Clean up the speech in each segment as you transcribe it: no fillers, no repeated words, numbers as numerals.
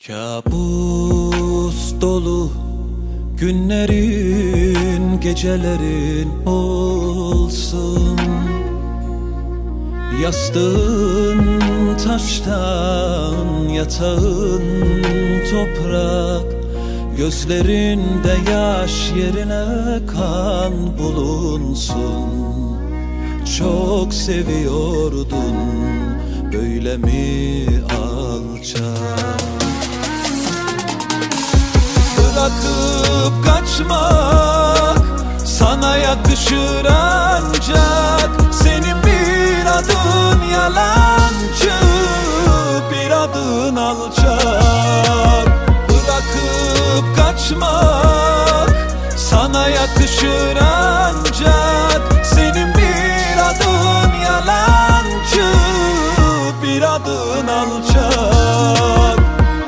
Kabus dolu günlerin, gecelerin olsun. Yastığın taştan, yatağın toprak, gözlerinde yaş yerine kan bulunsun. Çok seviyordun, böyle mi alçak? Bırakıp kaçmak sana yakışır ancak. Senin bir adın yalancı, bir adın alçak. Bırakıp kaçmak sana yakışır ancak. Senin bir adın yalancı, bir adın alçak.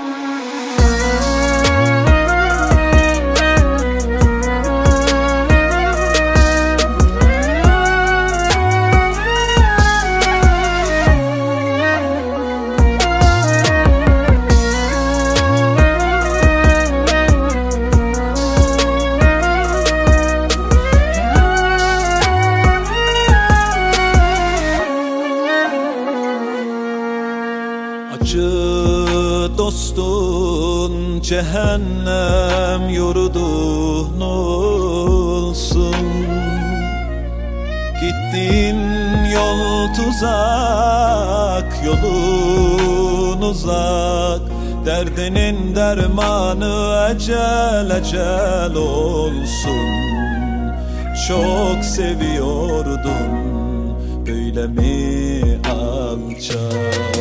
Acı dostun cehennem yurdun olsun. Gittiğin yol tuzak, yolun uzak. Derdinin dermanı ecel, ecel olsun. Çok seviyordun, böyle mi alçak?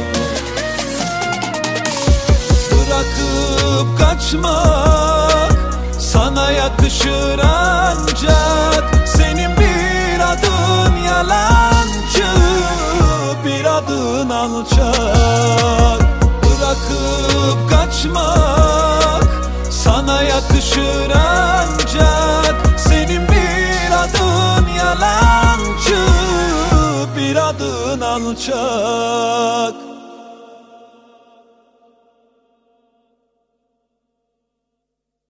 Bırakıp kaçmak sana yakışır ancak. Senin bir adın yalancı, bir adın alçak. Bırakıp kaçmak sana yakışır ancak. Senin bir adın yalancı, bir adın alçak.